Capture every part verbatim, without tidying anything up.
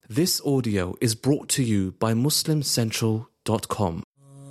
This audio is brought to you by Muslim Central dot com.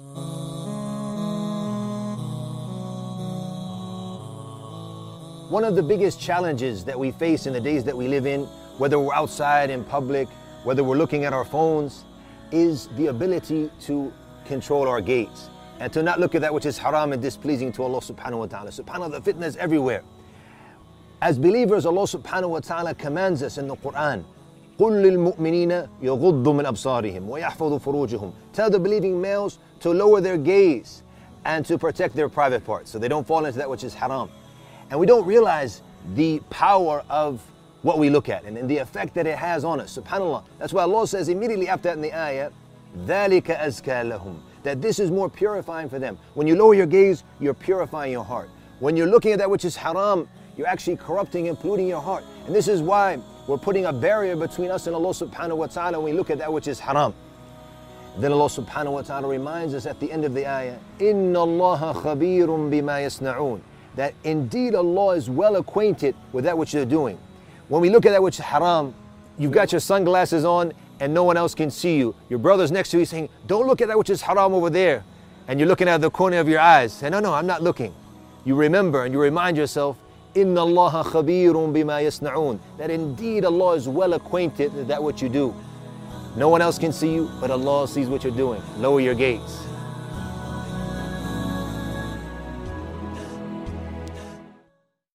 One of the biggest challenges that we face in the days that we live in, whether we're outside in public, whether we're looking at our phones, is the ability to control our gaze and to not look at that which is haram and displeasing to Allah subhanahu wa ta'ala. SubhanAllah, the fitna is everywhere. As believers, Allah subhanahu wa ta'ala commands us in the Quran, قُلْ لِلْمُؤْمِنِينَ يَغُضُّ مِنْ أَبْصَارِهِمْ وَيَحْفَظُوا فُرُوجَهُم. Tell the believing males to lower their gaze and to protect their private parts so they don't fall into that which is haram. And we don't realize the power of what we look at and, and the effect that it has on us. SubhanAllah. That's why Allah says immediately after that in the ayah, ذَلِكَ أَزْكَى لَهُمْ. That this is more purifying for them. When you lower your gaze, you're purifying your heart. When you're looking at that which is haram, you're actually corrupting and polluting your heart. And this is why we're putting a barrier between us and Allah subhanahu wa ta'ala when we look at that which is haram. Then Allah subhanahu wa ta'ala reminds us at the end of the ayah, إِنَّ اللَّهَ خَبِيرٌ بِمَا يَصْنَعُونَ. That indeed Allah is well acquainted with that which they're doing. When we look at that which is haram, you've got your sunglasses on and no one else can see you. Your brother's next to you saying, don't look at that which is haram over there. And you're looking at the corner of your eyes. Say, no, no, I'm not looking. You remember and you remind yourself, إِنَّ اللَّهَ خَبِيرٌ بِمَا يَصْنَعُونَ. That indeed Allah is well acquainted with that what you do. No one else can see you, but Allah sees what you're doing. Lower your gaze.